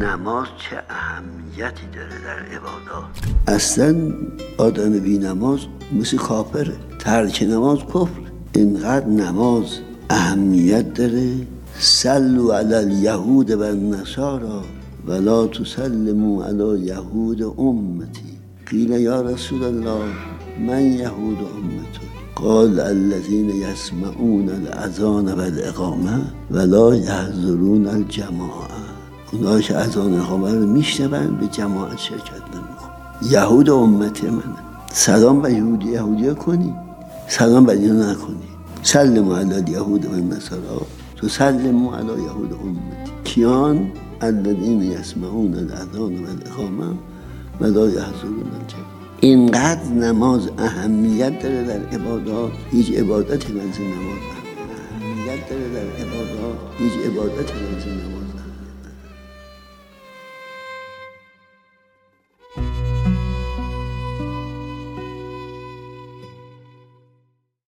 نماز چه اهمیتی داره در عبادات. اصلا آدم بی نماز مثل کافره، ترک نماز کفر. اینقدر نماز اهمیت داره. صلوا علی الیهود و النصارى ولا تسلموا علی یهود امتی. قیل یا رسول الله من یهود امتک؟ قال الذين يسمعون الاذان والاقامه ولا يحضرون الجماعه. اونایی که اذان اقامه رو میشنون به جماعت شرکت نمیکنن. یهود امت منه. سلام به یهودی کنی، سلام به اینا نکنی. سلموا علی الیهود و النصارى تسلموا علی یهود امتی. کیان؟ الذين يسمعون الاذان والاقامه ولا يحضرون الجماعه. اینقدر نماز اهمیت داره در عبادات. هیچ عبادتی مثل نماز اهمیت داره در عبادات. هیچ عبادتی مثل نماز